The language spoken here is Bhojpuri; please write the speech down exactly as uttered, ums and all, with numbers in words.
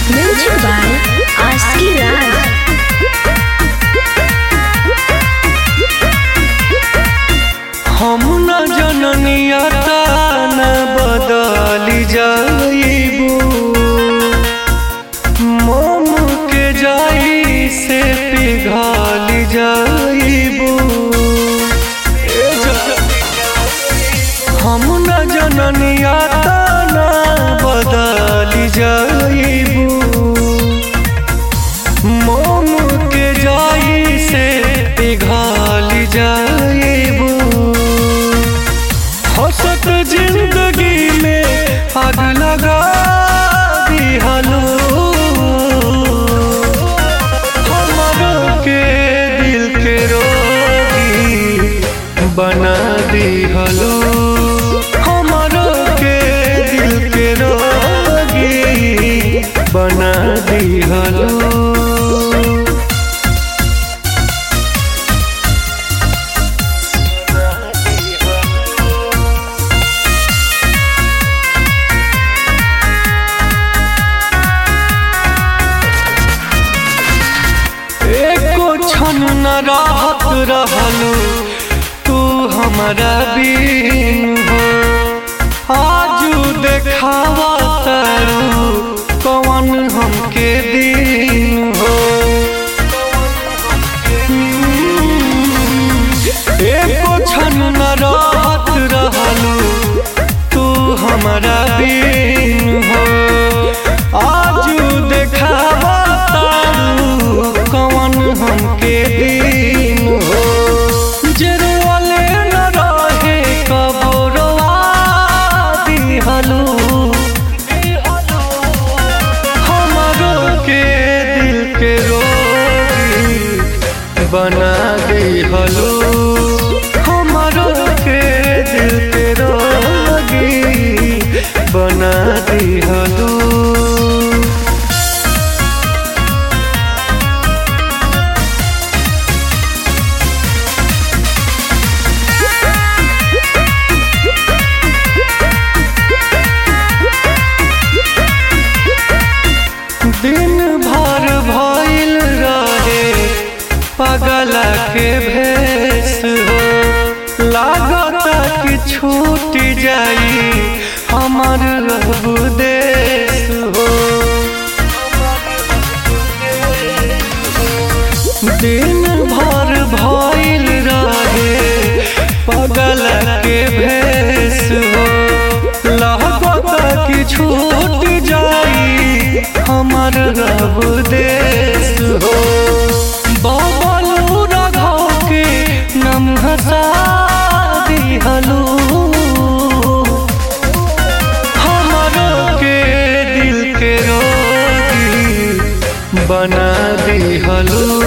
Music by Aski Raj. हम न जननिया न बदली जाइबू मोम के जाई से पिघल जाइबू। हम न जननिया न बदली जाइबू मोम के जाई से पिघल जाइबू। हसत जिंदगी में आग लगा दिहलो हमारो के दिल के रोगी बना दिहलो हमारो के दिल के रोगी बना दिहलो। क्षण न राहत रहलू तू हमारा बिन हो आजू देखावा तारू कौन हमके दिन हो। एको क्षण न राहत रहलू तू हमारा बिन हो आजू देखावा हमके दिन हो। जरवाले न रहे कबरवा दिहलू हमारो के दिल के रोगी बना दिहलू हमारो के दिल के रोगी बना दिहलू। दिन भर भइल रहे पगला के भेस हो लागता कि छूट जाई हमार रहबू देश हो। दिन भर भइल रहे पगला के भेस हो लागता कि छूट जाई हमार रब देश हो। बाबलू राघव के नम हंसा दिहलू हमारो के दिल के रोगी बना दिहलू।